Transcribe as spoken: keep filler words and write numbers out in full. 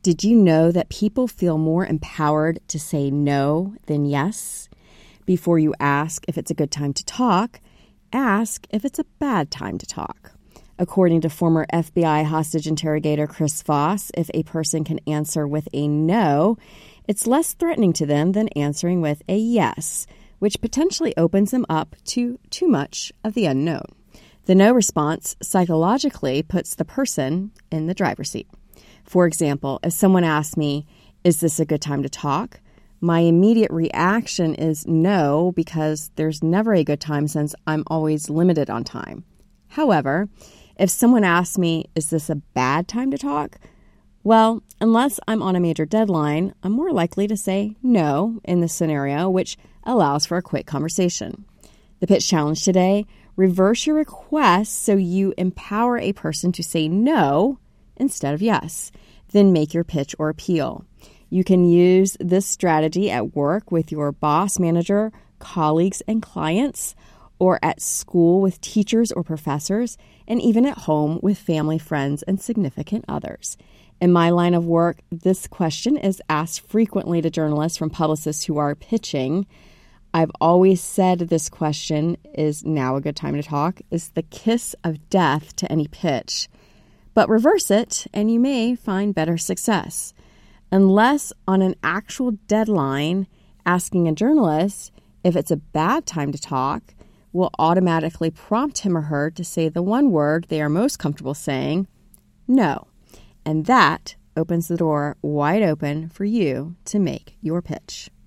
Did you know that people feel more empowered to say no than yes? Before you ask if it's a good time to talk, ask if it's a bad time to talk. According to former F B I hostage interrogator Chris Voss, if a person can answer with a no, it's less threatening to them than answering with a yes, which potentially opens them up to too much of the unknown. The no response psychologically puts the person in the driver's seat. For example, if someone asks me, "Is this a good time to talk?" my immediate reaction is no, because there's never a good time since I'm always limited on time. However, if someone asks me, "Is this a bad time to talk?" well, unless I'm on a major deadline, I'm more likely to say no in this scenario, which allows for a quick conversation. The pitch challenge today: reverse your request so you empower a person to say no instead of yes. Then make your pitch or appeal. You can use this strategy at work with your boss, manager, colleagues, and clients, or at school with teachers or professors, and even at home with family, friends, and significant others. In my line of work, this question is asked frequently to journalists from publicists who are pitching. I've always said this question, "Is now a good time to talk?" is the kiss of death to any pitch. But reverse it, and you may find better success. Unless on an actual deadline, asking a journalist if it's a bad time to talk will automatically prompt him or her to say the one word they are most comfortable saying, no. And that opens the door wide open for you to make your pitch.